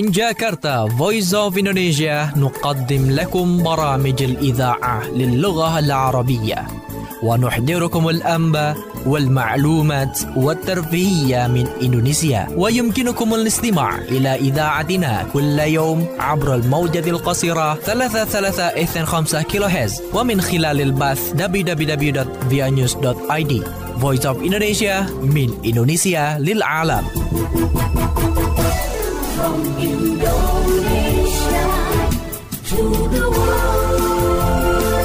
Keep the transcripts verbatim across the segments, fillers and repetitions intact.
من جاكرتا Voice of Indonesia نقدم لكم برامج الإذاعة للغة العربية ونحضركم الأنباء والمعلومات والترفيهية من إندونيسيا. ويمكنكم الاستماع إلى إذاعتنا كل يوم عبر الموجة القصيرة ثلاثة ثلاثة اثنين خمسة كيلو هرتز ومن خلال البث دبليو دبليو دبليو دوت via news دوت i d. Voice of Indonesia من إندونيسيا للعالم. From Indonesia to the world.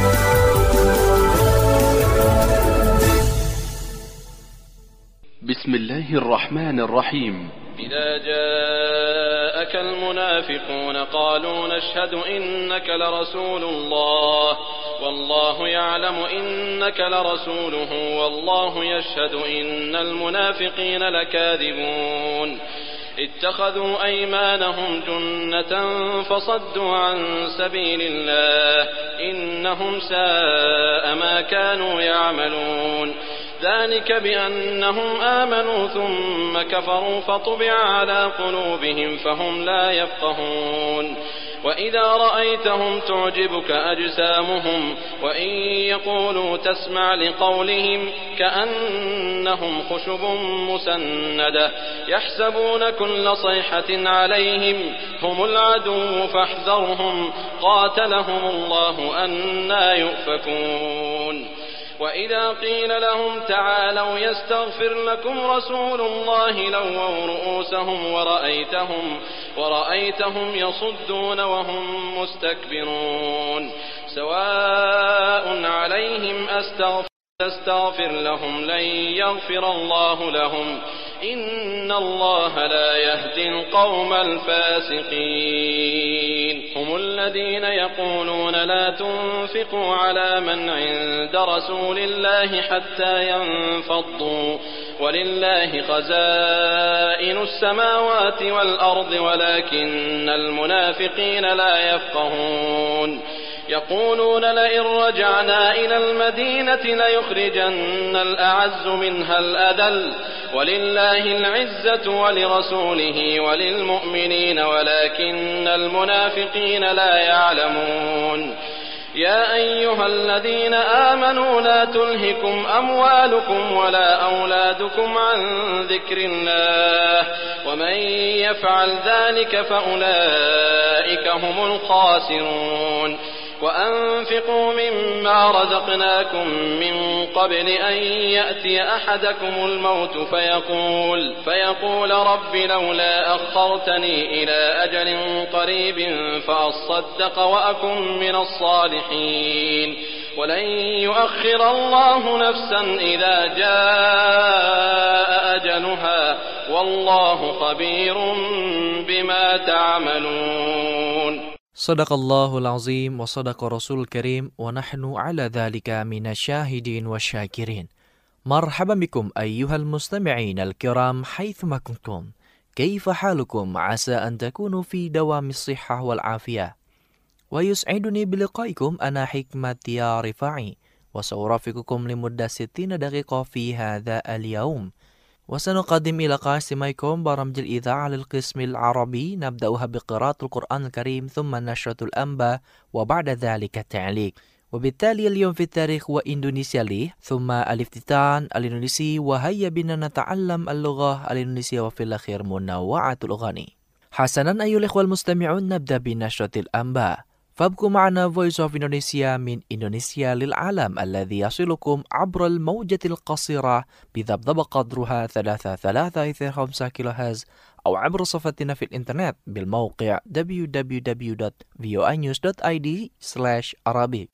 بسم الله الرحمن الرحيم. إذا جاءك المنافقون قالوا نشهد إنك لرسول الله والله يعلم إنك لرسوله والله يشهد إن المنافقين لكاذبون اتخذوا أيمانهم جنة فصدوا عن سبيل الله إنهم ساء ما كانوا يعملون ذلك بأنهم آمنوا ثم كفروا فطبع على قلوبهم فهم لا يفقهون وإذا رأيتهم تعجبك أجسامهم وإن يقولوا تسمع لقولهم كأنهم خشب مسندة يحسبون كل صيحة عليهم هم العدو فاحذرهم قاتلهم الله أنى يؤفكون وإذا قيل لهم تعالوا يستغفر لكم رسول الله لووا رؤوسهم ورأيتهم ورأيتهم يصدون وهم مستكبرون سواء عليهم أستغفر تستغفر لهم لن يغفر الله لهم إن الله لا يهدي القوم الفاسقين هم الذين يقولون لا تنفقوا على من عند رسول الله حتى ينفضوا ولله خزائن السماوات والأرض ولكن المنافقين لا يفقهون يقولون لئن رجعنا إلى المدينة ليخرجن الأعز منها الأذل ولله العزة ولرسوله وللمؤمنين ولكن المنافقين لا يعلمون يا أيها الذين آمنوا لا تلهكم أموالكم ولا أولادكم عن ذكر الله ومن يفعل ذلك فأولئك هم الخاسرون وأنفقوا مما رزقناكم من قبل أن يأتي أحدكم الموت فيقول, فيقول رب لولا أخرتني إلى أجل قريب فأصدق وأكن من الصالحين ولن يؤخر الله نفسا إذا جاء أجلها والله خبير بما تعملون. Sadaqallahul azim wa sadaqa rasul karim wa nahnu ala dhalika minasyahidin wa syakirin. Marhaban bikum ayyuhal mustami'in al-kiram haythuma kuntum. Kaifa halukum asa an takunu fi dawamis sihhah wal afiyah. Wa yus'iduni biliqaikum ana hikmati ya rifa'i wa sawrafikukum limudda sittina daqiqa fi hadha al-yawm. وسنقدم إلى قاسميكم برامج الإذاعة للقسم العربي نبدأها بقراءة القرآن الكريم ثم نشرة الأنباء وبعد ذلك التعليق وبالتالي اليوم في التاريخ وإندونيسيا لي ثم الافتتان الإندونيسي وهيا بنا نتعلم اللغة الإندونيسية وفي الأخير منوعة الأغاني. حسنا أيها الإخوة المستمعون نبدأ بنشرة الأنباء فابقوا معنا Voice of Indonesia من إندونيسيا للعالم الذي يصلكم عبر الموجة القصيرة بذبذب قدرها ثلاثة ثلاثة اثنين خمسة كيلو هرتز أو عبر صفحتنا في الإنترنت بالموقع دبليو دبليو دبليو دوت فيو نيوز دوت i d slash arabic.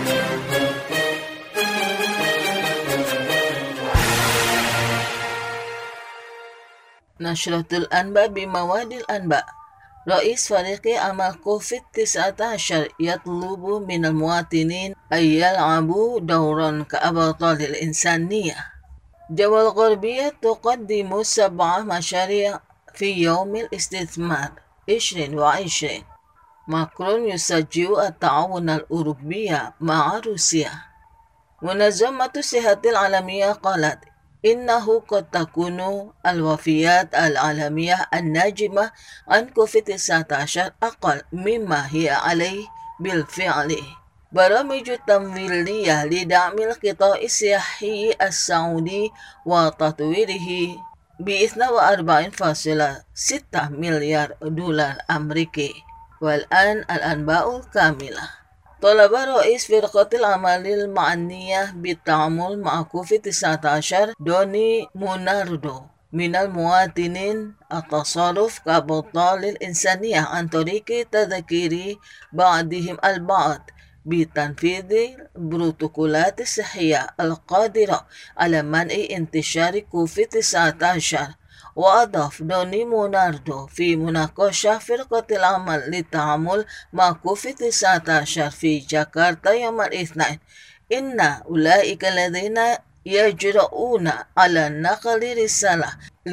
نشرة الأنباء بمواد الأنباء. رئيس فريق عمل كوفيد تسعة عشر يطلب من المواطنين أن يلعبوا دورا كأبطال الإنسانية. جوال غربية تقدم سبع مشاريع في يوم الاستثمار عشرين وعشرين. ماكرون يسجل التعاون الأوروبي مع روسيا. منظمة الصحة العالمية قالت إنه قد تكون الوفيات العالمية الناجمة عن كوفيد تسعة عشر أقل مما هي عليه بالفعل. برامج تمويلية لدعم القطاع السياحي السعودي وتطويره ب اثنين وأربعين فاصلة ستة مليار دولار أمريكي. والآن الأنباء الكاملة. طلب رئيس فرقة العمل المعنية بالتعامل مع كوفيد تسعة عشر دوني موناردو من المواطنين التصرف كأبطال الإنسانية عن طريق تذكير بعضهم البعض بتنفيذ البروتوكولات الصحية القادرة على منع انتشار كوفيد تسعة عشر. وأضاف دوني موناردو في مناقشة فرقة العمل للتعامل مع كوفيد تسعة عشر في جاكرتا يوم الاثنين إن أولئك الذين يجرؤون على نقل رسالة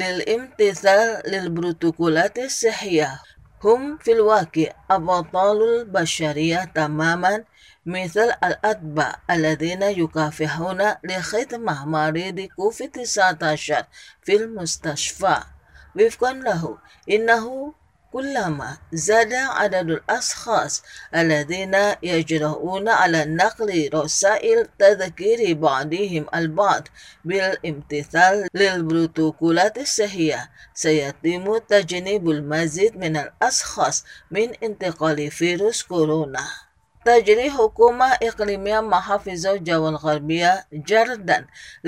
للامتثال للبروتوكولات الصحية هم في الواقع أبطال البشرية تماما، مثل الأطباء الذين يكافحون لخدمة مريض كوفيد تسعة عشر في المستشفى. وفقا له إنه كلما زاد عدد الأشخاص الذين يجرؤون على نقل رسائل تذكير بعضهم البعض بالامتثال للبروتوكولات الصحية، سيتم تجنيب المزيد من الأشخاص من انتقال فيروس كورونا. تجري حكومة إقليمية محافظة الجو الغربية جردا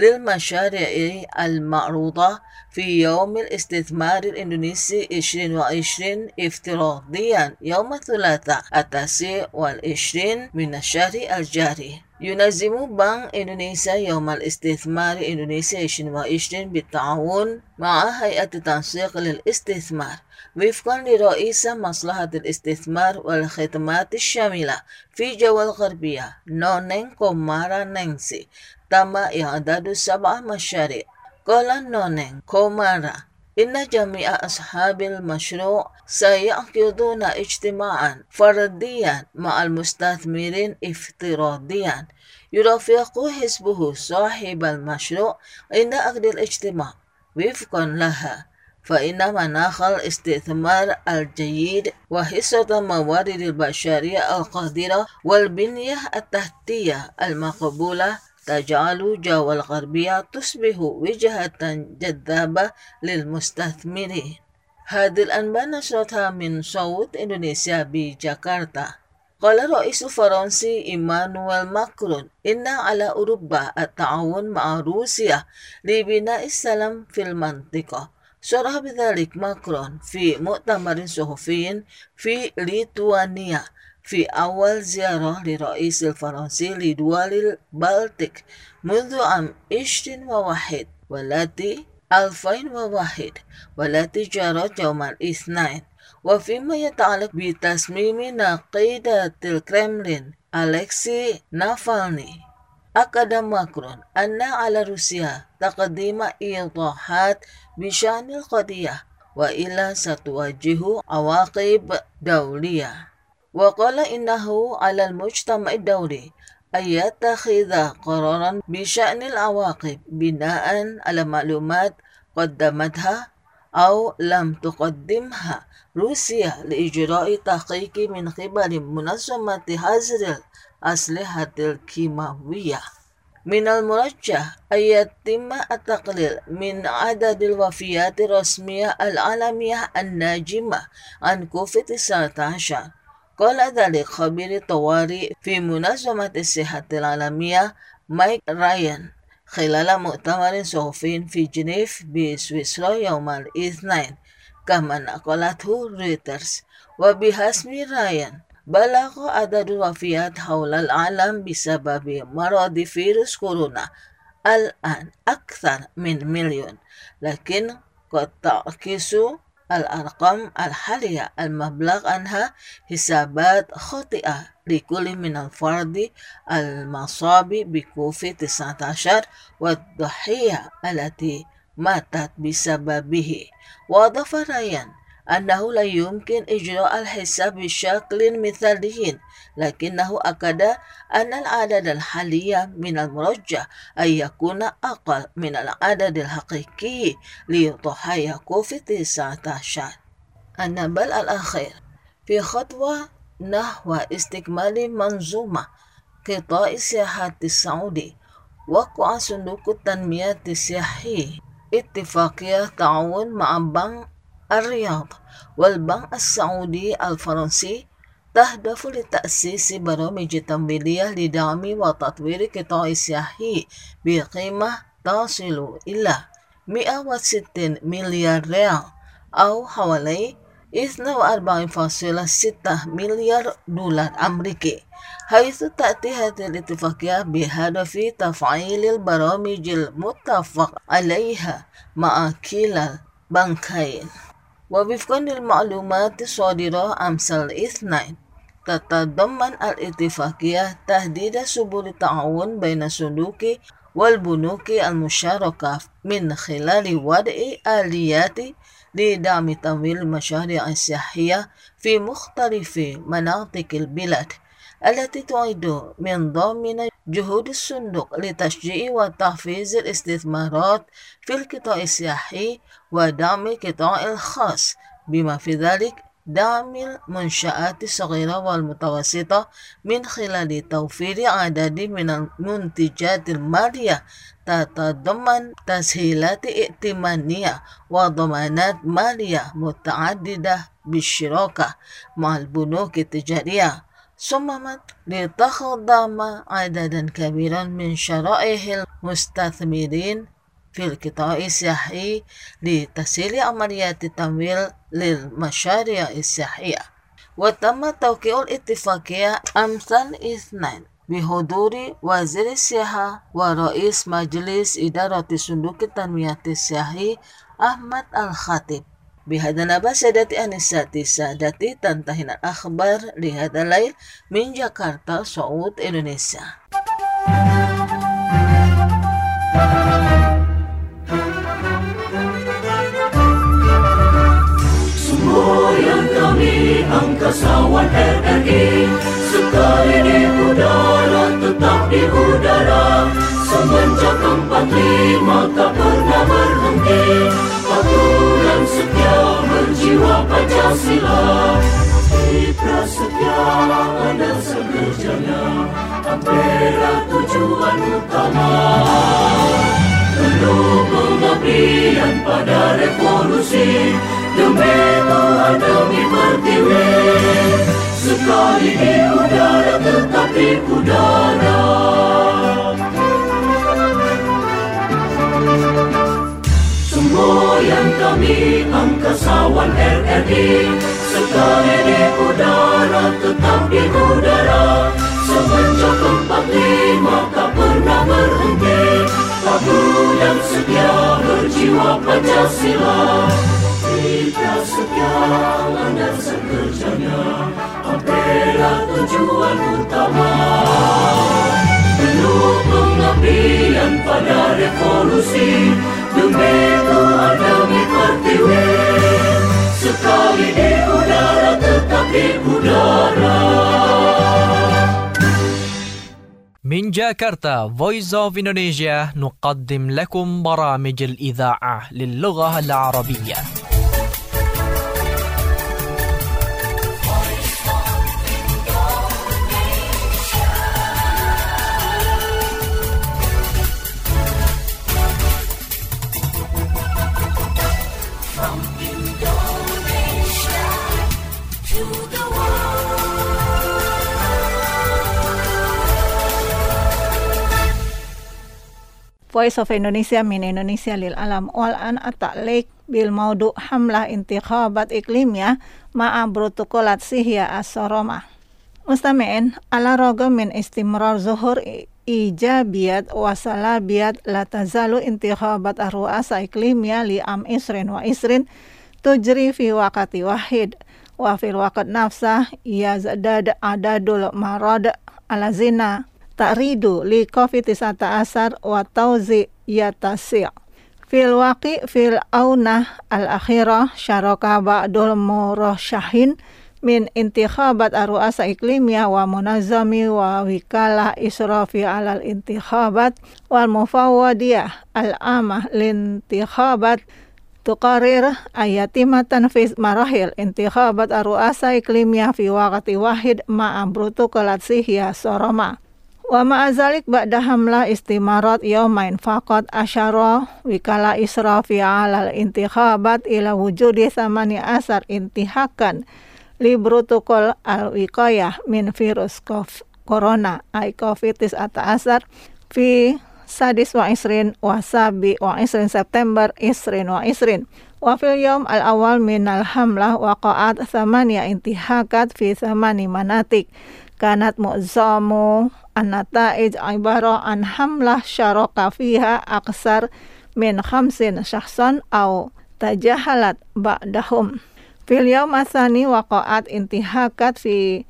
للمشاريع المعروضة في يوم الاستثمار الإندونيسي عشرين وعشرين افتراضيا يوم الثلاثاء التاسع والعشرين من الشهر الجاري. ينظم بنك إندونيسيا يوم الاستثمار الإندونيسي عشرين وعشرين بالتعاون مع هيئة التنسيق للاستثمار وفقا لرئيس مصلحة الاستثمار والخدمات الشاملة في جو الغربية نونين كومارا نينسي. تم إعداد سبع مشاريع. قال نونين كومارا إن جميع أصحاب المشروع سيعقدون اجتماعا فرديا مع المستثمرين افتراضيا. يرافق حزبه صاحب المشروع عند عقد الاجتماع. وفقا لها فإن مناخ الاستثمار الجيد وحصة الموارد البشرية القادرة والبنية التحتية المقبولة تجعل جو الغربية تصبح وجهة جذابة للمستثمرين. هذه الأنباء نشرتها من صوت إندونيسيا بجاكرتا. قال الرئيس الفرنسي إيمانويل ماكرون إن على أوروبا التعاون مع روسيا لبناء السلام في المنطقة. صرح بذلك ماكرون في مؤتمر صحفي في ليتوانيا في أول زيارة للرئيس الفرنسي لدول البلطيق منذ عام ألفين وواحد والتي ألفين وواحد والتي جرت يوم الاثنين. وفيما يتعلق بتصميم نقيضة الكرملين أليكسي نافالني، أكد ماكرون أن على روسيا تقديم إيضاحات بشأن القضية وإلا ستواجه عواقب دولية. وقال إنه على المجتمع الدولي أن يتخذ قرارا بشأن العواقب بناء على معلومات قدمتها أو لم تقدمها روسيا لإجراء تحقيق من قبل منظمة حظر الأسلحة الكيماوية. من المرجح أن يتم التقليل من عدد الوفيات الرسمية العالمية الناجمة عن كوفيد تسعة عشر. قال ذلك خبير الطوارئ في منظمة الصحة العالمية مايك رايان خلال مؤتمر صحفي في جنيف بسويسرا يوم الاثنين، كما نقلته رويترز. وبحسب رايان بلغ عدد الوفيات حول العالم بسبب مرض فيروس كورونا الآن أكثر من مليون، لكن قد تعكس الأرقام الحالية المبلغ عنها حسابات خاطئة لكل من الفرد المصاب بكوفيد تسعة عشر والضحية التي ماتت بسببه. وأضاف رايان أنه لا يمكن إجراء الحساب بشكل مثالي، لكنه أكد أن العدد الحالي من المرجح أن يكون أقل من العدد الحقيقي ليضحي كوفيد تسعة عشر. النبل الأخير في خطوة نحو استكمال منظومة قطاع السياحة السعودي، وقع صندوق التنمية السياحي اتفاقية تعاون مع بنك الرياض والبنك السعودي الفرنسي تهدف لتأسيس برامج تمويلية لدعم وتطوير القطاع السياحي بقيمة تصل إلى مئة وستين مليار ريال أو حوالي اثنين وأربعين فاصلة ستة مليار دولار أمريكي، حيث تأتي هذه الاتفاقية بهدف تفعيل البرامج المتفق عليها مع كلا البنكين. ووفقا للمعلومات الصادرة أمس الاثنين، تتضمن الاتفاقية تحديد سبل التعاون بين الصندوق والبنوك المشاركة من خلال وضع آليات لدعم تمويل المشاريع السياحية في مختلف مناطق البلاد، التي تعد من ضمن جهود الصندوق لتشجيع وتحفيز الاستثمارات في القطاع السياحي ودعم القطاع الخاص، بما في ذلك دعم المنشآت الصغيرة والمتوسطة من خلال توفير عدد من المنتجات المالية تتضمن تسهيلات ائتمانية وضمانات مالية متعددة بالشراكة مع البنوك التجارية، صممت لتخدم عددا كبيرا من شرائح المستثمرين في القطاع السياحي لتسهيل عمليات التمويل للمشاريع السياحية. وتم توقيع الاتفاقية أمس الاثنين بحضور وزير السياحة ورئيس مجلس إدارة صندوق التنمية السياحي أحمد الخطيب. بهذا نبأ سادتي أنساتي سادتي، تنتهي الأخبار لهذا الليل من جاكرتا صعود إندونيسيا. Semboyan kami angkasawan R R I, sekali di udara tetap di udara, semenjak empat lima tak pernah berhenti, patuh dan setia berjiwa Pancasila. Citra setia ada segerjanya, Ampera tujuan utama, penuh pengabdian pada revolusi, demi Tuhan demi pertiwi, sekali di udara tetap di udara. Semboyan kami angkasawan R R I, sekali di udara tetap di udara, semenjak empat lima tak pernah berhenti, patuh dan setia berjiwa Pancasila. Citra setia landasan kerjanya, Ampera tujuan utama, penuh pengabdian pada revolusi, demi Tuhan demi pertiwi, sekali di udara tetap di udara. من جاكرتا Voice of Indonesia نقدم لكم برامج الإذاعة للغة العربية. Voice of Indonesia min Indonesia lil alam wal an at-ta'liq bil maudu hamlah intikhabat iklimiyah ma'a protokolat sihya as-saroma. Mustami'in ala ragam min istimrar zuhur ijabiyat wa salabiyat la tazalu intikhabat ar-ru'asa iklimiyah li am isrin wa isrin tujri fi waqti wahid wa fil waqt nafsah yazdad adadul marad alazina ta'ridu li covid sembilan belas wa tauzi yatasi' Fil waqi fil aunah al-akhirah syaraka ba'dul murasyahin min intikhabat ar-ru'asa iklimiyah wa munazzami wa wikalah israfi alal intikhabat wal mufawwadiyah al-amah lintikhabat tuqarir ayatima tanfiz marahil intikhabat ar-ru'asa iklimiyah fi waqti wahid ma'a protokolat sihya soroma. Wa ma'azalik ba'da hamla istimarat yawmain faqat asyara wikala israfi alal intikhabat ila wujudi thamani asar intihakan li protokol al-wiqayah min virus corona ay covid asar fi sadis wa isrin wa sabi wa isrin September isrin wa isrin wa fil yawm al-awal min al-hamlah waqa'at thamania intihakat fi thamani manatik kanat mu'zamu an-nata'ij ibara an hamlah syaraka fiha aksar min khamsin syakhsan au tajahalat ba'dahum. Fil yawm atsani waqa'at intihakat fi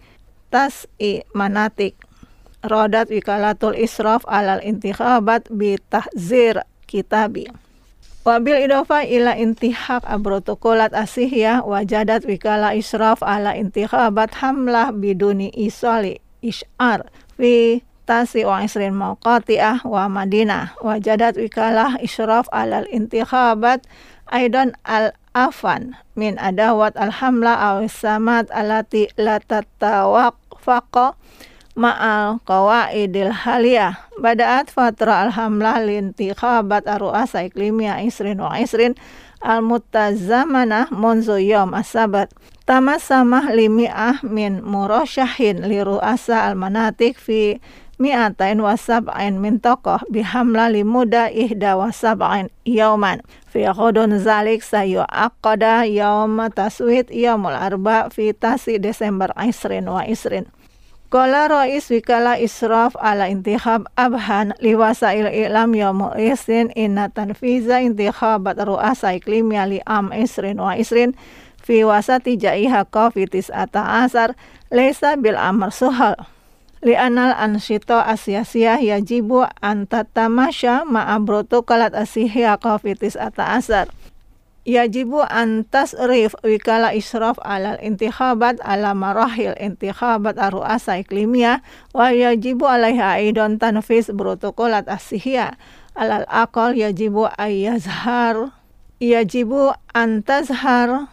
tas'i manatik rodat wikalatul israf alal intikhabat bi tahzir kitabi. Wabil idofa ila intihak abrotokolat asihya wajadat wikala israf ala intikhabat hamlah biduni isali ish'ar fi tasi wa isrin mawqati'ah wa madinah wajadat wikalah israf alal intikhabat aidan al-afan min adawat al-hamla aw samat alati la tatawaqfaqa ma'al qawaidil haliyah bada'at fatra al-hamlah lintikhabat ar-ru'asa iklimiyah isrin wa isrin al-muttazamanah munzu yawm as-sabat tamassamah limi'ah min murasyahin li ru'asa al-manatik fi mi'atain wa sab'in min tokoh bihamla limuda ihda wa sab'in yawman fi khudun zalik sayu aqada yawm taswid yawmul arba fi tasi Desember isrin wa isrin. Qala Rais Wikala Israf ala intihab abhan liwasail i'lam yawmul isrin inna tanfiza intihabat ru'asa iklimiyah li am isrin wa isrin fi wasati jaiha covid asar laysa bil amr suhal li anal ansyita asyasiyah yajibu an tatamasya ma'a protokolat asihya covid asar. Yajibu an tasrif wikala israf alal intikhabat ala marahil intikhabat ar-ru'asa iklimiyah wa yajibu alaiha aidan tanfiz protokolat asihya alal aqal yajibu ayyazhar yajibu an tazhar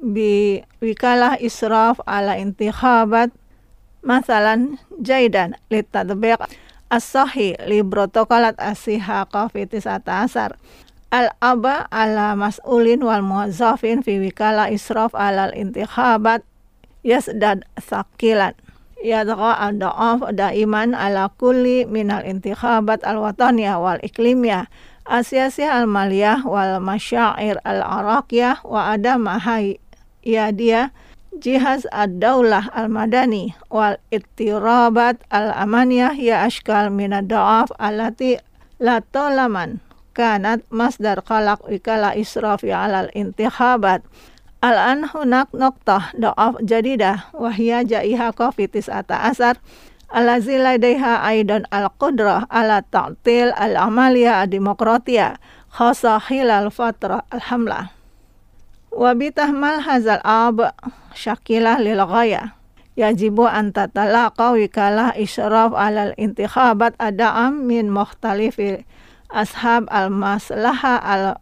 bi wikalah israf ala intikhabat masalan jaidan litadbiq as-sahih li protokolat asihya covid asar. Al-aba ala mas'ulin wal muwazzafin fi wikala israf alal intikhabat yasdad thaqilan yadgha al-da'af daiman ala kulli minal intikhabat al-wataniyah wal iklimiyah asyasiyah al-maliyah wal masyair al-arakiyah wa adamahay yadiyah jihaz ad-daulah al-madani wal ittirabat al-amaniyah ya ashkal minad da'af alati la tolaman kanat masdar khalaq wikala israfi alal intikhabat. Al-an hunak noktah da'af jadidah wahya jaiha covid asar alazi ladaiha aidan al-qudrah ala ta'til al-amaliyah demokratiyah khasa khilal fatrah al-hamlah wa bitahmal hazal ab syakilah lil ghayah yajibu an tatalaqa wikalah israf alal intikhabat ada'am min mukhtalifi ashab al-maslaha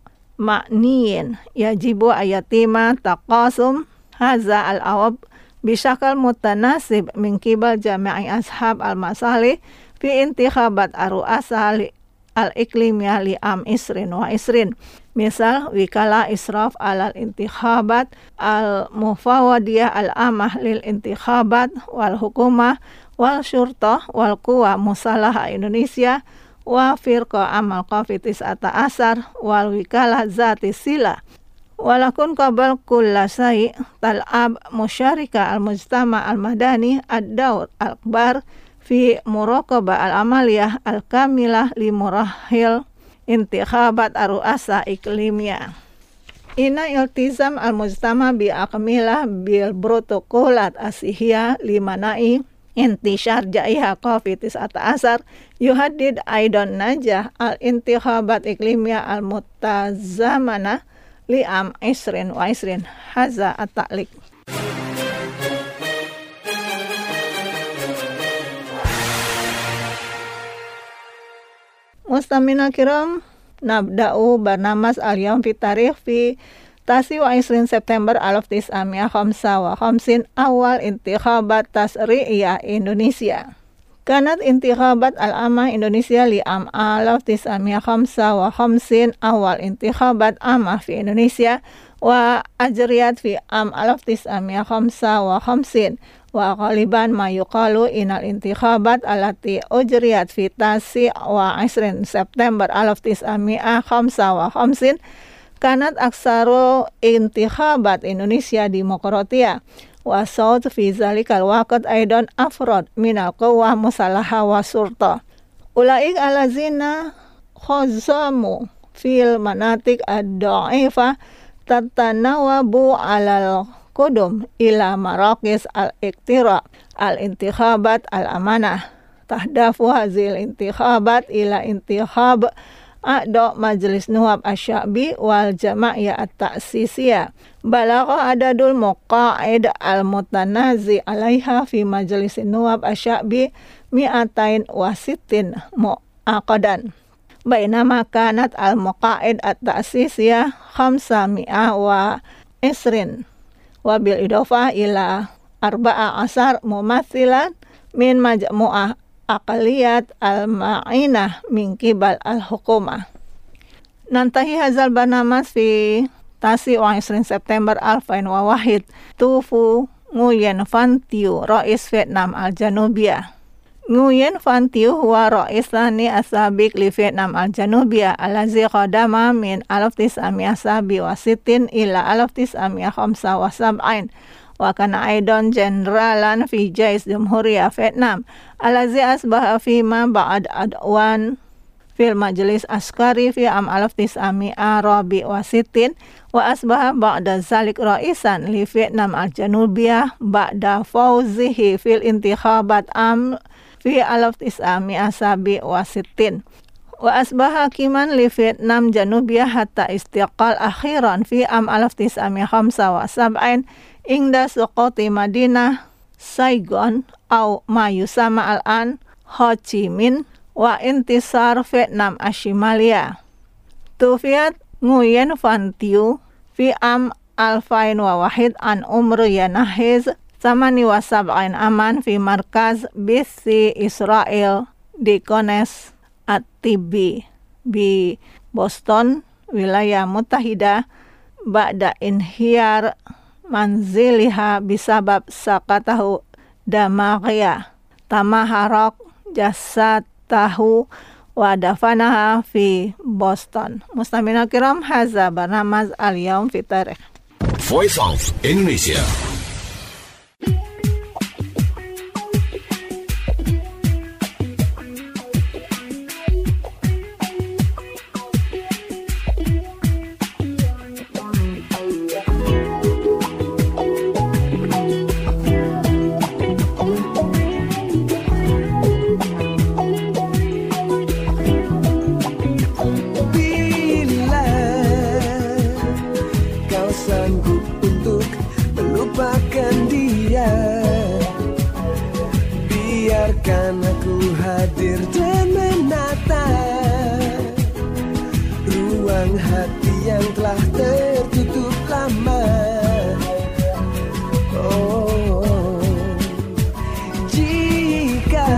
al-ma'niyin yajibu ayatima taqasum haza al-awab bisyakal mutanasib min kibal jami'i ashab al-masalih fi intikhabat ar-ru'asa al-iklimiyah li am isrin wa isrin. Misal wikala israf alal intikhabat al-mufawadiyah al-amah lil intikhabat wal hukumah wal syurtah wal quwa musalaha Indonesia wa firqa amal covid asar wal wikalah zati sila walakun qabal kulla sai tal'ab musyarika al-mujtama al-madani ad-daur al-akbar fi muraqabah al-amaliyah al-kamilah li murahil intikhabat ar-ru'asa iklimiyah. Ina iltizam al-mujtama bi akmilah bil protokolat asihya limanai intishar jaiha covid tis'ata asar yuhaddid aidan najah al-intikhabat iklimiyah al-muttazamana li'am isrin wa isrin haza at-ta'liq. Mustamina kiram, nabda'u barnamas al-yawm fi tarikh fi tasi wa isrin September alaf tis'amiyah khamsa wa khamsin awal intikhabat tasri'iyah Indonesia. Kanat intikhabat al-amah Indonesia li am alaf tis'amiyah khamsa wa khamsin awal intikhabat amah fi Indonesia wa ajriyat fi am alaf tis'amiyah khamsa wa khamsin wa ghaliban ma yuqalu inal intikhabat alati ujriyat fi tasi wa isrin September alaf tis'amiyah khamsa wa khamsin kanat aksaro intikhabat Indonesia demokratia wa saud fi zalikal waqt aidan afrod minal quwwah musallaha wa surta ulaik alazina khazamu fil manatik ad-dha'ifa tatanawabu alal qudum ila maraqis al-iktira al-intikhabat al-amanah tahdafu hazil intikhabat ila intikhab A'do Majelis Nuwab Asy-Sya'bi wal Jama'iyah At-Ta'sisiyah balagha adadul muqa'id al-mutanazi 'alaiha fi Majelis Nuwab Asy-Sya'bi mi'atain wa sittin mu'aqadan bainama kanat al-muqa'id at-ta'sisiyah khamsa mi'ah wa isrin wa bil idofah ila arba'a asar mumathilan min majmu'ah aqaliyat al-ma'inah min qibal al-hukumah. Nantahi hazal barnamas fi tasi wa isrin September alfain wa wahid tufu Nguyen Van Thieu rais Vietnam al-Janubiyah. Nguyen Van Thieu huwa rais thani as-sabiq li Vietnam al-Janubiyah allazi qadama min alaf tis'amiyah sabi wa sittin ila alaf tis'amiyah khamsa wa sab'in wa kana aidan jeneralan fi Jais Jamhuriyah Vietnam allazi asbaha fi ma ba'd adwan fil majlis askari fi am alaf tis'amiyah rabi wa sittin wa asbaha ba'da zalik raisan li Vietnam al-Janubiyah ba'da fawzihi fil intikhabat am fi alaf tis'amiyah sabi wa sittin wa asbaha hakiman li Vietnam Janubiyah hatta istiqal akhiran fi am alaf tis'amiyah khamsa wa sab'in ingda suqoti Madinah Saigon au ma yusama al-an Ho Chi Minh wa intisar Vietnam Ashimalia. Tufiat Nguyen Van Thieu fi am alfain wa wahid an umru yanahiz samani wa sab'in aman fi markaz bisi Israel di Kones at-Tibi di Boston wilayah Mutahidah ba'da inhiyar manziliha bisabab sakatahu damaghiya tamaharok jasad tahu wa dafanaha fi Boston. Mustamina kiram haza barnamaz al-yawm fi tarikh. Voice of Indonesia. Biarkan aku hadir dan menata ruang hati yang telah tertutup lama. Oh, jika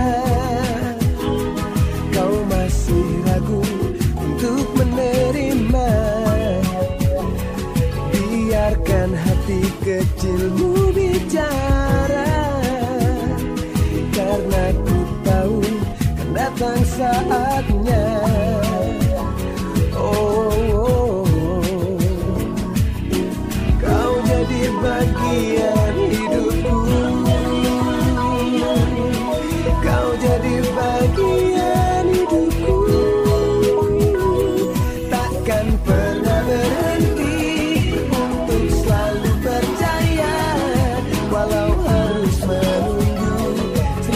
kau masih ragu untuk menerima, biarkan hati kecilmu bicara. Karena ku tahu kan datang saatnya. Oh, oh, oh. Kau jadi bagian hidupku. Kau jadi bagian hidupku. Takkan pernah berhenti untuk selalu percaya walau harus menunggu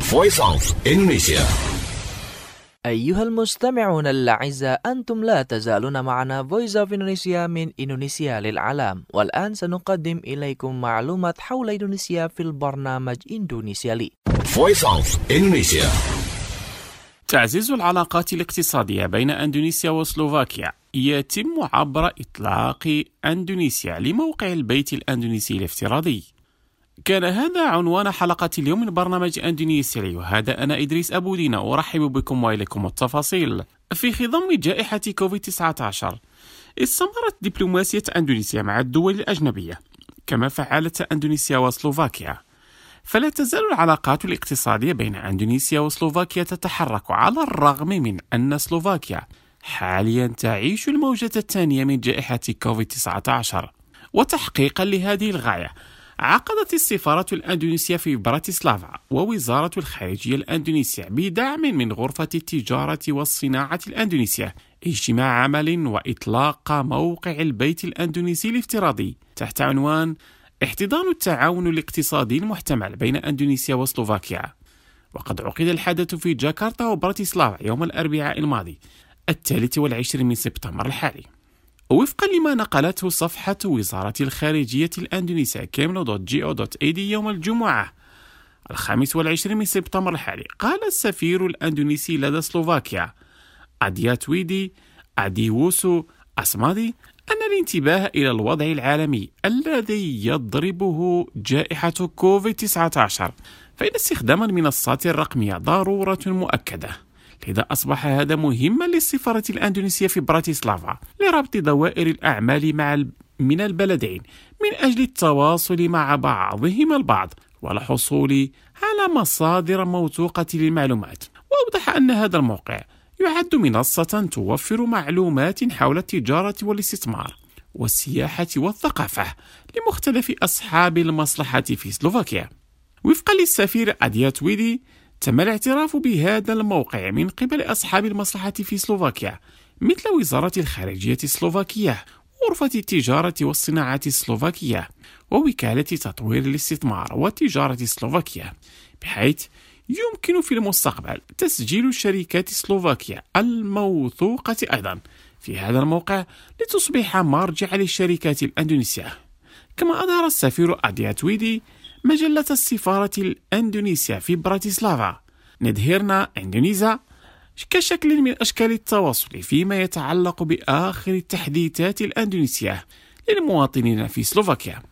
Voice of Indonesia. أيها المستمعون الأعزاء، أنتم لا تزالون معنا Voice of Indonesia من إندونيسيا للعالم، والآن سنقدم إليكم معلومات حول إندونيسيا في البرنامج إندونيسيا لي. Voice of Indonesia. تعزيز العلاقات الاقتصادية بين أندونيسيا وسلوفاكيا يتم عبر إطلاق أندونيسيا لموقع البيت الأندونيسي الافتراضي. كان هذا عنوان حلقة اليوم من برنامج أندونيسيا لي، وهذا أنا إدريس أبو دينا أرحب بكم وإليكم التفاصيل. في خضم جائحة كوفيد تسعة عشر استمرت دبلوماسية أندونيسيا مع الدول الأجنبية، كما فعلت أندونيسيا وسلوفاكيا. فلا تزال العلاقات الاقتصادية بين أندونيسيا وسلوفاكيا تتحرك، على الرغم من أن سلوفاكيا حاليا تعيش الموجة الثانية من جائحة كوفيد تسعة عشر. وتحقيقا لهذه الغاية، عقدت السفارة الأندونيسية في براتسلافا ووزارة الخارجية الأندونيسية بدعم من غرفة التجارة والصناعة الأندونيسية اجتماع عمل وإطلاق موقع البيت الأندونيسي الافتراضي تحت عنوان احتضان التعاون الاقتصادي المحتمل بين أندونيسيا وسلوفاكيا. وقد عقد الحدث في جاكرتا وبراتسلافا يوم الأربعاء الماضي الثالث والعشرين من سبتمبر الحالي. وفقا لما نقلته صفحة وزارة الخارجية الأندونيسية كيمنو دوت جي أو دوت إي دي يوم الجمعة الخامس والعشرين من سبتمبر الحالي، قال السفير الأندونيسي لدى سلوفاكيا أدياتويدي أديوسو أسمادي أن الانتباه إلى الوضع العالمي الذي يضربه جائحة كوفيد تسعة عشر، فإن استخدام المنصات الرقمية ضرورة مؤكدة. لذا أصبح هذا مهما للسفارة الأندونيسية في براتسلافا لربط دوائر الأعمال مع من البلدين من أجل التواصل مع بعضهم البعض والحصول على مصادر موثوقة للمعلومات. وأوضح أن هذا الموقع يعد منصة توفر معلومات حول التجارة والاستثمار والسياحة والثقافة لمختلف أصحاب المصلحة في سلوفاكيا. وفقا للسفير أدياتويدي، تم الاعتراف بهذا الموقع من قبل أصحاب المصلحة في سلوفاكيا مثل وزارة الخارجية السلوفاكية، غرفة التجارة والصناعة السلوفاكية، ووكالة تطوير الاستثمار والتجارة السلوفاكية، بحيث يمكن في المستقبل تسجيل شركات سلوفاكيا الموثوقة أيضا في هذا الموقع لتصبح مرجع للشركات الأندونيسية. كما أظهر السفير أدياتويدي مجلة السفارة الأندونيسية في براتسلافا ندهرنا إندونيسيا كشكل من أشكال التواصل فيما يتعلق بآخر التحديثات الأندونيسية للمواطنين في سلوفاكيا.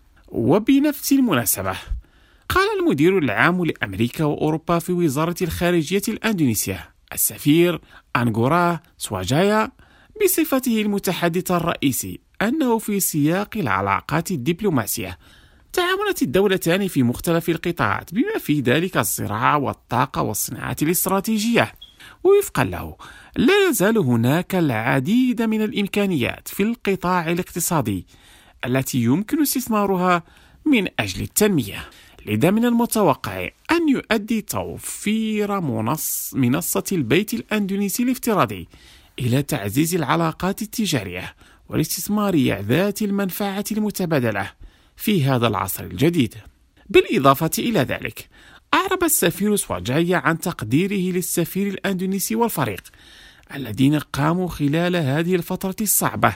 وبنفس المناسبة، قال المدير العام لأمريكا وأوروبا في وزارة الخارجية الأندونيسية السفير أنغورا سواجايا بصفته المتحدث الرئيسي أنه في سياق العلاقات الدبلوماسية تعاونت الدولتان في مختلف القطاعات بما في ذلك الزراعة والطاقة والصناعة الاستراتيجية. ووفقا له، لا يزال هناك العديد من الإمكانيات في القطاع الاقتصادي التي يمكن استثمارها من أجل التنمية. لذا من المتوقع أن يؤدي توفير منص منصة البيت الأندونيسي الافتراضي إلى تعزيز العلاقات التجارية والاستثمارية ذات المنفعة المتبادلة في هذا العصر الجديد. بالإضافة إلى ذلك، أعرب السفير سواجايا عن تقديره للسفير الأندونيسي والفريق الذين قاموا خلال هذه الفترة الصعبة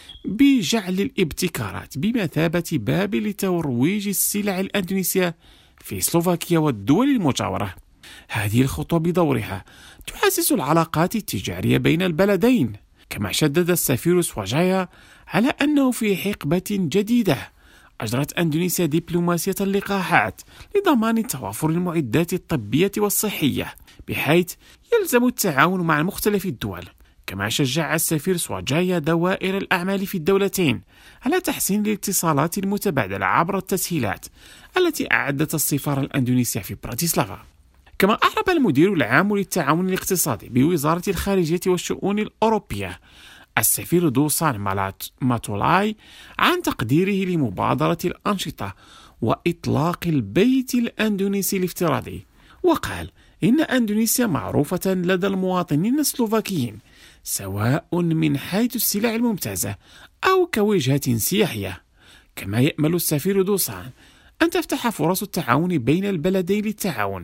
بجعل الابتكارات بمثابة باب لترويج السلع الأندونيسية في سلوفاكيا والدول المجاورة. هذه الخطوة بدورها تعزز العلاقات التجارية بين البلدين. كما شدد السفير سواجايا على أنه في حقبة جديدة أجرت أندونيسيا دبلوماسية اللقاحات لضمان توافر المعدات الطبية والصحية، بحيث يلزم التعاون مع مختلف الدول. كما شجع السفير سواجايا دوائر الأعمال في الدولتين على تحسين الاتصالات المتبادلة عبر التسهيلات التي أعدت السفارة الأندونيسية في براتسلافا. كما أعرب المدير العام للتعاون الاقتصادي بوزارة الخارجية والشؤون الأوروبية السفير دوسان ماتولاي عن تقديره لمبادرة الأنشطة وإطلاق البيت الأندونيسي الافتراضي، وقال إن أندونيسيا معروفة لدى المواطنين السلوفاكيين سواء من حيث السلع الممتازة أو كوجهة سياحية. كما يأمل السفير دوسان أن تفتح فرص التعاون بين البلدين للتعاون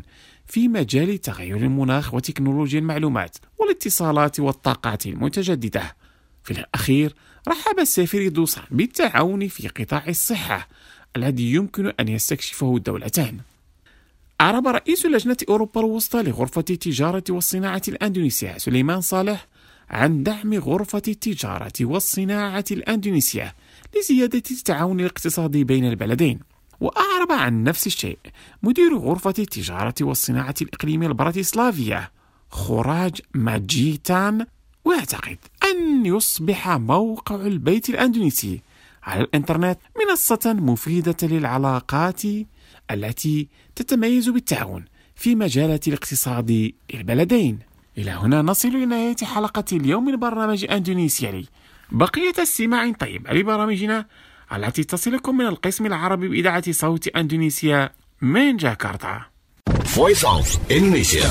في مجال تغير المناخ وتكنولوجيا المعلومات والاتصالات والطاقات المتجددة. في الأخير رحب السفير دوسان بالتعاون في قطاع الصحة الذي يمكن أن يستكشفه الدولتان. أعرب رئيس لجنة أوروبا الوسطى لغرفة التجارة والصناعة الأندونيسية سليمان صالح عن دعم غرفة التجارة والصناعة الأندونيسية لزيادة التعاون الاقتصادي بين البلدين. وأعرب عن نفس الشيء مدير غرفة التجارة والصناعة الإقليمية البراتيسلافية خراج ماجيتان، ويعتقد أن يصبح موقع البيت الأندونيسي على الإنترنت منصة مفيدة للعلاقات التي تتميز بالتعاون في مجالات الاقتصاد البلدين. إلى هنا نصل إلى نهاية حلقة اليوم من برنامج أندونيسيا لي. بقية استماع طيب لبرامجنا التي تصلكم من القسم العربي بإذاعة صوت أندونيسيا من جاكرتا. Voice of Indonesia.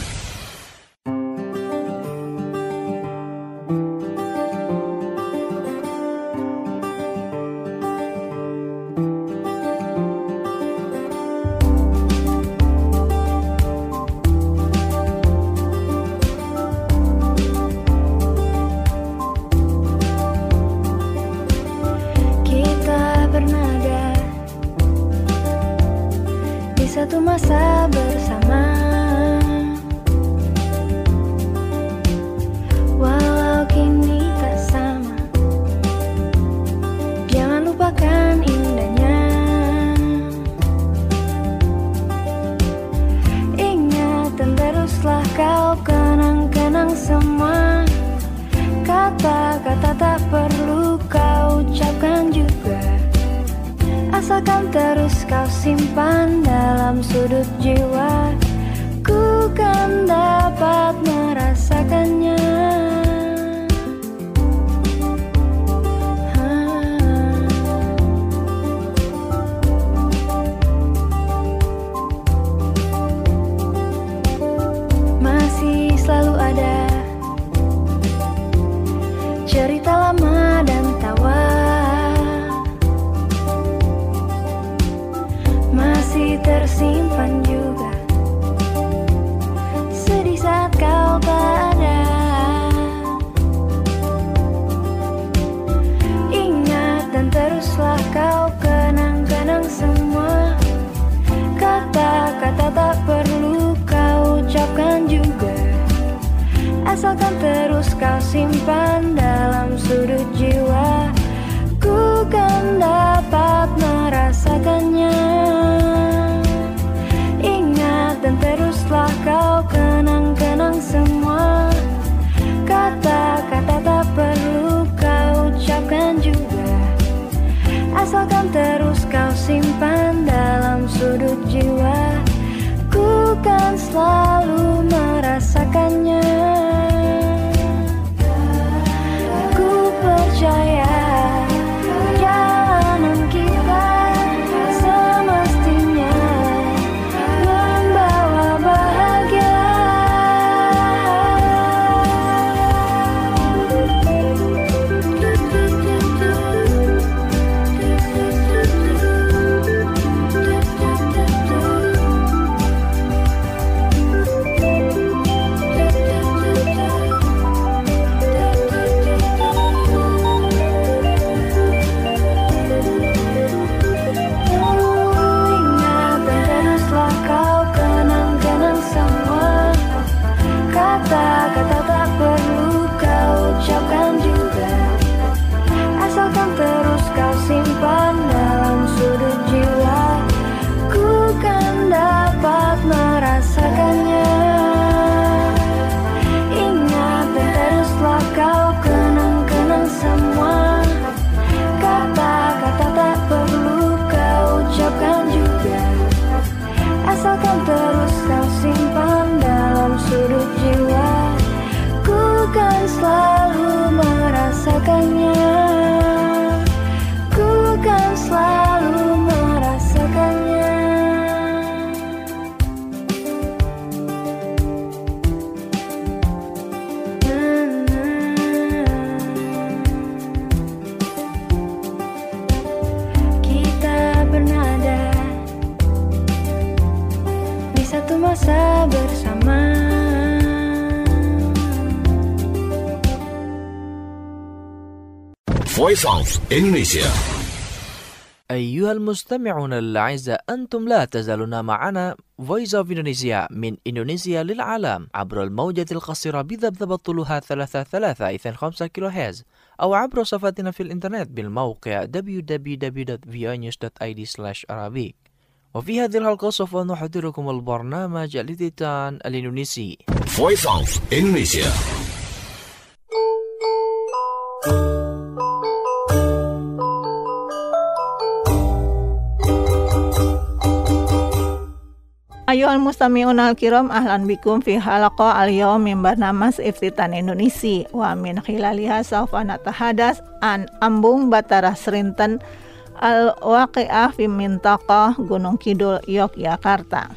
Satu masa bersama, walau kini tak sama, jangan lupakan indahnya. Ingat dan teruslah kau kenang-kenang semua. Kata-kata tak perlu kau ucapkan juga, asalkan terus kau simpan dalam sudut jiwa, ku kan dapat merasakannya. Masih selalu ada cerita lama dan tawa, masih tersimpan juga sedih saat kau tak ada. Ingat dan teruslah kau kenang-kenang semua. Kata-kata tak perlu kau ucapkan juga, asalkan terus kau simpan dalam sudut jiwa, ku kan dapat merasakannya. Ingat dan teruslah kau kenang-kenang semua. Kata-kata tak perlu kau ucapkan juga, asalkan terus kau simpan dalam sudut jiwa, ku kan selalu merasakannya. Ku percaya perjalanan kita semestinya membawa bahagia. Voice of Indonesia. أيها المستمعون الأعزاء، أنتم لا تزالون معنا Voice of Indonesia من إندونيسيا للعالم عبر الموجة القصيرة بذبذبة طولها ثلاثة ثلاثة إثنان خمسة كيلو هرتز، أو عبر صفحتنا في الإنترنت بالموقع دبليو دبليو دبليو دوت في او نيوز دوت اي دي سلاش arabic. وفي هذه الحلقة سوف نحضركم البرنامج الإذاعي الإندونيسي Voice of Indonesia. Ayuhal mustami'un al-kiram, ahlan bikum fi halaqa al-yawm min barnamas iftitan Indonesia wa min khilaliha sawfa natahadas an ambung batara serinten al-waqi'ah fi mintaqah Gunung Kidul Yogyakarta.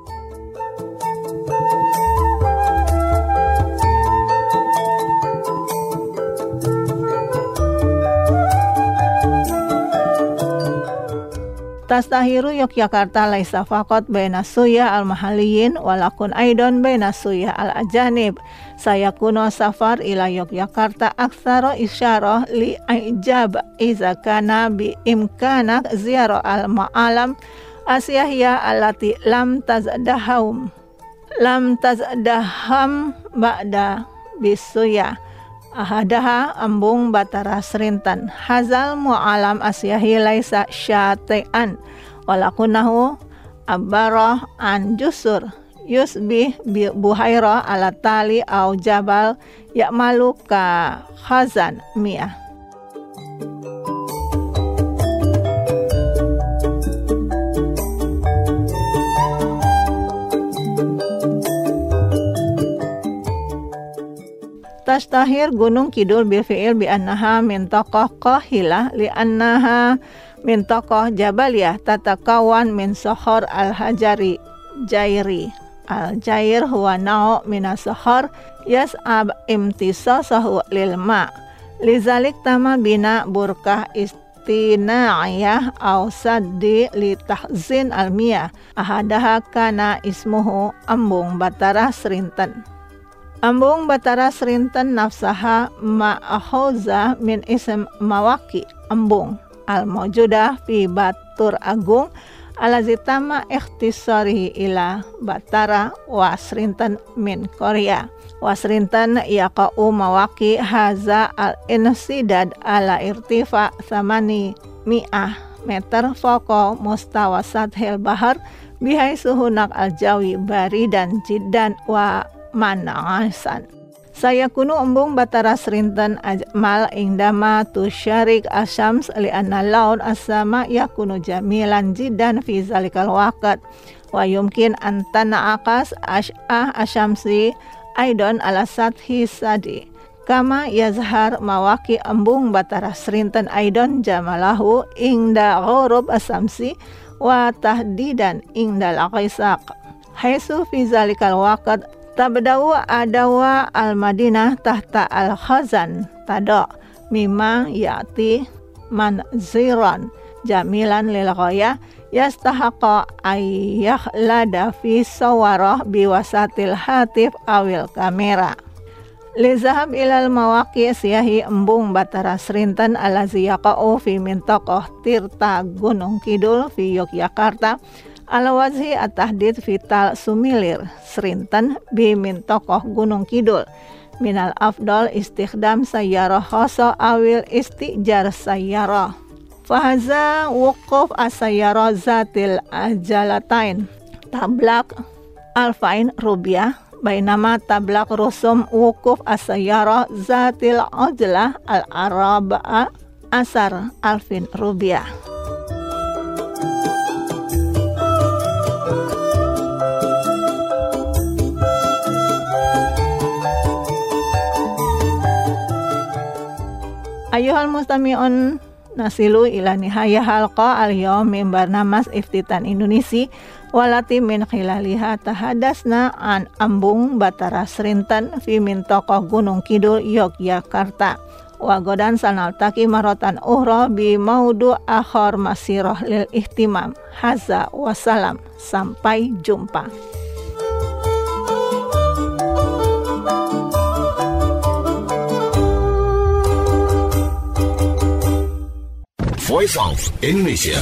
Tastahiru Yogyakarta laisa faqat baina suyah al-mahaliyin walakun aidon baina suyah al-ajanib. Sayakuno safar ila Yogyakarta aktsara isyarah li ijab iza kana bi imkanak ziyarah al-ma'alam asyahiyah allati lam tazdahum lam tazdaham ba'da bisuyah. Ahadaha ambung batara serintan hazal mu'alam asyahi laisa syati'an walakunahu abbarah an jusur yusbih buhaira ala tali au jabal ya'malu ka khazan miyah. Tashtahir Gunung Kidul bil fi'il bi annaha mintaqah qahilah li annaha mintaqah jabaliyah tatakawan min sohor al-hajari jairi. Al-jair huwa nau' minas sohor yas'ab imtisasahu lil ma' lizalik tama bina burkah istina'iyah au saddi li tahzin al-miyah. Ahadaha kana ismuhu ambung batara serinten. Ambung batara serinten nafsaha ma'akhoza min ism mawaki ambung al-mawjudah fi Batur Agung alazitama ikhtisarihi ila batara wa serinten min Korea. Wa serinten yaqa'u mawaki haza al-insidad ala irtifa thamani mi'ah meter foko mustawa sathil bahar bihai suhunak al-jawi baridan jiddan wa man'asan. Saya kuno embung batara serinten ajmal indama tusyarik asyams li anna laun asama yakunu jamilan jiddan fi zalikal waqt wa yumkin an tana'aqas ash'ah asyamsi aidan ala sathi sadi kama yazhar mawaki embung batara serinten aidan jamalahu ingda ghurub asyamsi wa tahdidan ingda al-qaisaq haitsu fi zalikal waqt tabda'u adawa al-Madinah tahta al-khazan tada mimma ya'ti manziran jamilan lil ghayah yastahaqa ayyakhlada fi sawarah biwasatil hatif awil kamera. Lizahab ilal mawaqi siyahi embung batara serinten alazi yaqa'u fi mintaqah Tirta Gunung Kidul fi Yogyakarta ala wajhi at-tahdid vital sumilir serinten bi min tokoh Gunung Kidul minal afdal istikhdam sayyarah khasa awil istijar sayyarah fahaza wukuf asayyarah zatil ajalatain tablak alfain rubiah bainama tablak rusum wukuf asayyarah zatil ajlah al-arab'a asar alfin rubiah. Ayuhal mustami'un nasilu ila nihaya halqa al-yawm min barnamas iftitan Indonesia walati min khilaliha tahadasna an ambung batara serinten fi mintaqah Gunung Kidul Yogyakarta wa godan sanaltaki marotan uhra bi maudu akhar masirah lil ihtimam haza wassalam. Sampai jumpa. Voice of Indonesia.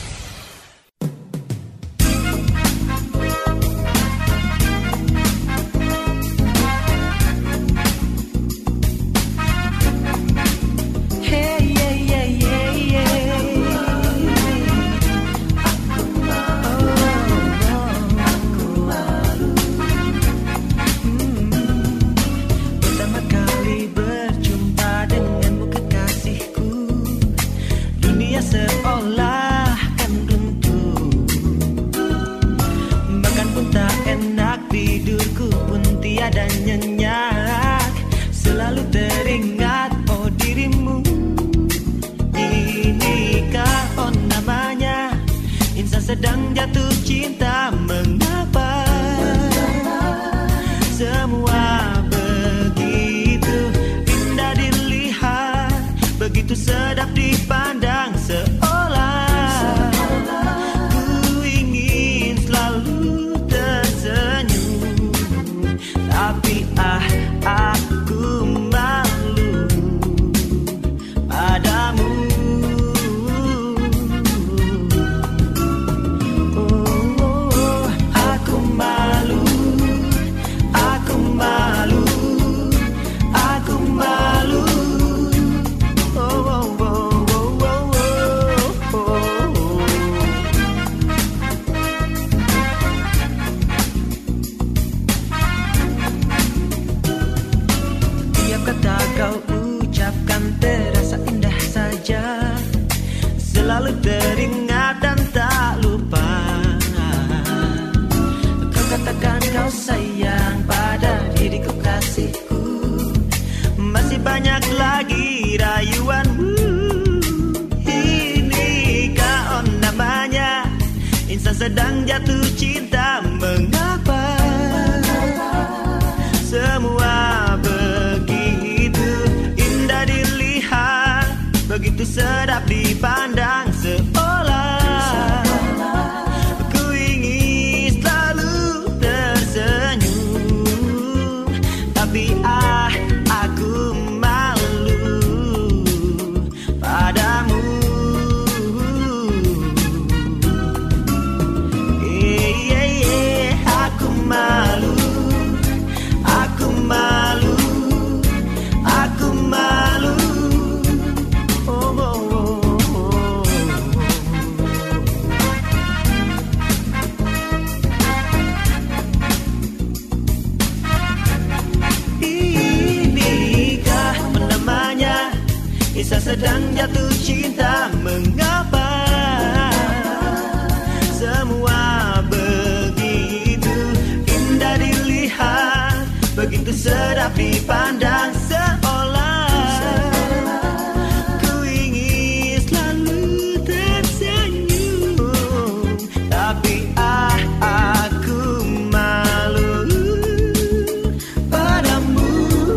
Sedang jatuh cinta, mengapa semua begitu indah dilihat, begitu sedap dipandang, seolah ku ingin selalu tersenyum, tapi ah aku malu padamu. Selalu teringat dan tak lupa. Kau katakan kau sayang pada diriku, kasihku. Masih banyak lagi rayuanmu. Inikah on namanya insan sedang jatuh cinta, mengapa semua begitu indah dilihat, begitu sedap dipandang, seolah ku ingin selalu tersenyum, tapi ah aku malu padamu. Eh, eh, eh, aku malu, aku malu, aku malu. Kisah sedang jatuh cinta, mengapa semua begitu indah dilihat, begitu sedap dipandang, seolah ku ingin selalu tersenyum, tapi ah aku malu padamu.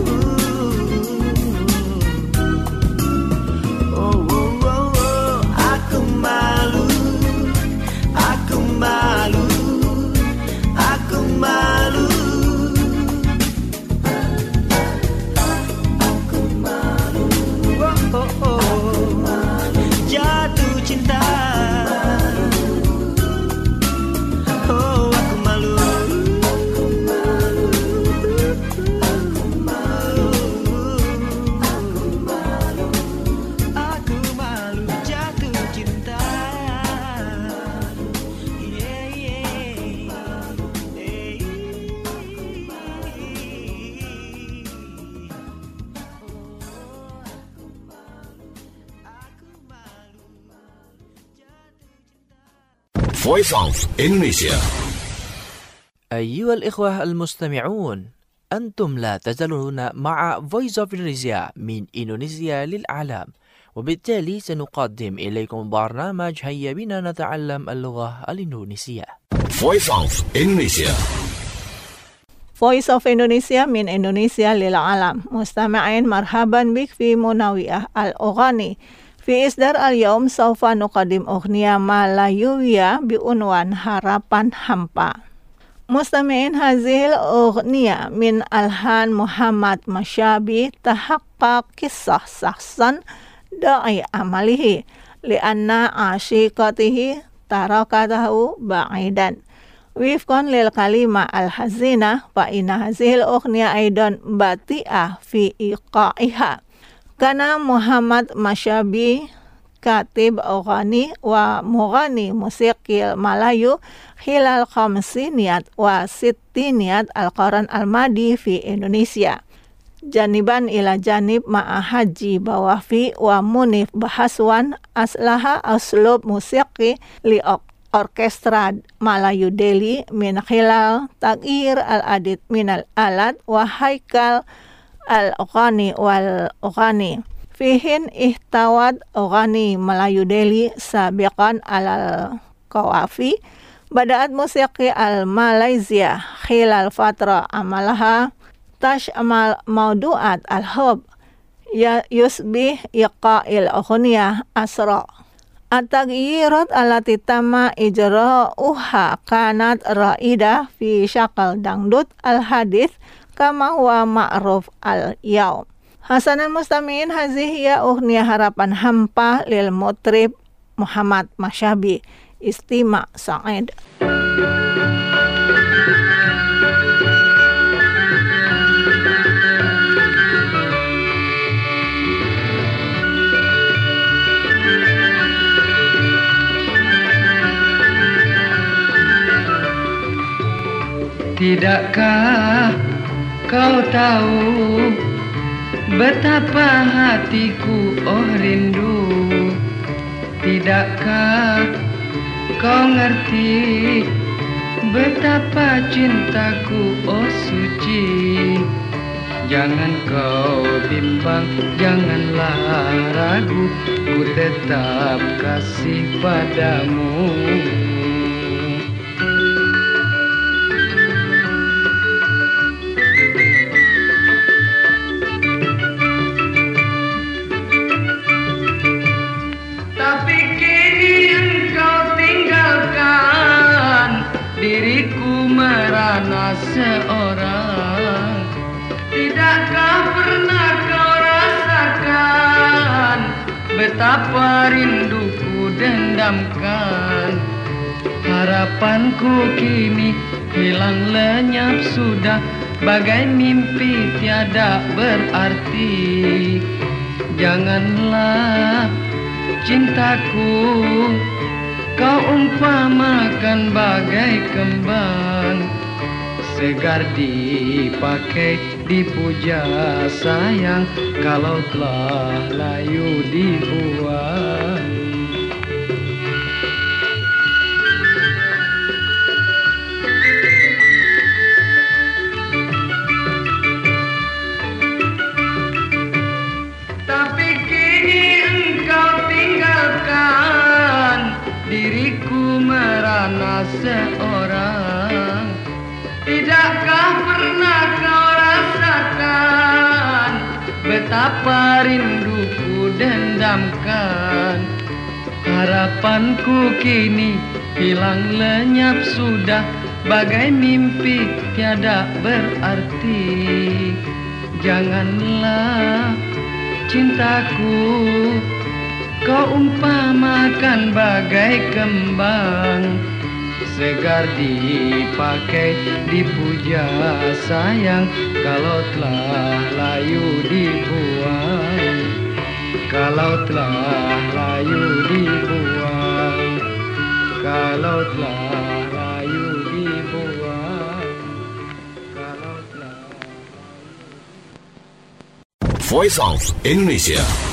Voice of Indonesia. أيها الإخوة المستمعون، أنتم لا تزالون مع Voice of Indonesia من إندونيسيا للعالم، وبالتالي سنقدم إليكم برنامج هيا بنا نتعلم اللغة الإندونيسية. Voice of Indonesia. Voice of Indonesia من إندونيسيا للعالم. مستمعين، مرحبا بك في منوعة الأغاني. في إصدار اليوم سوف نقدم أغنية مالايوية بعنوان هarapan hampa. مستمعين، هذه الأغنية من ألحان محمد مشابي تحقق قصة شخصا داعي عمله. lianna asyiqatihi tarakatahu ba'idan. Wifqan lil kalima al-hazina fa inna hazihil ughniya aidan bati'ah fi iqa'iha. Kana Muhammad Masyabi katib Oghani wa Mughani musikil Malayu hilal khamsiniyat wa sittiniyat al-Quran al-Madi fi Indonesia. Janiban ila janib ma'a haji bawafi wa munif bahaswan aslaha aslub musiki li orkestra Malayu Delhi min khilal tagir al-adid minal alat wa haikal al-Oghani wal-Oghani. Fihin ihtawad Oghani Malayu Delhi sabiqan alal qawafi bada'at musiki al-Malaysia khilal fatra amalaha tash amal maudu'at al-hub ya yusbih iqa'il oghniyah asra. At-taghyirat allati tamma ijra'uha kanat ra'idah fi syakal dangdut al-hadith kama huwa ma'ruf al-yaum. Hasanan mustami'in hazihiya ughniya harapan hampa lil mutrib Muhammad Masyabi. Istima Sa'id. Tidakkah kau tahu betapa hatiku oh rindu? Tidakkah kau ngerti betapa cintaku oh suci? Jangan kau bimbang, janganlah ragu, ku tetap kasih padamu. Diriku merana seorang. Tidakkah pernah kau rasakan betapa rinduku dendamkan? Harapanku kini hilang lenyap sudah, bagai mimpi tiada berarti. Janganlah cintaku kau umpamakan bagai kembang, segar dipakai dipuja sayang, kalau telah layu dibuang. Tapi kini engkau tinggalkan, diriku merana seorang. Tidakkah pernah kau rasakan betapa rinduku dendamkan? Harapanku kini hilang lenyap sudah, bagai mimpi tiada berarti. Janganlah cintaku kau umpamakan bagai kembang, segar dipakai dipuja sayang, kalau telah layu dibuang. Kalau telah layu dibuang, kalau telah layu dibuang, kalau telah. Voice of Indonesia.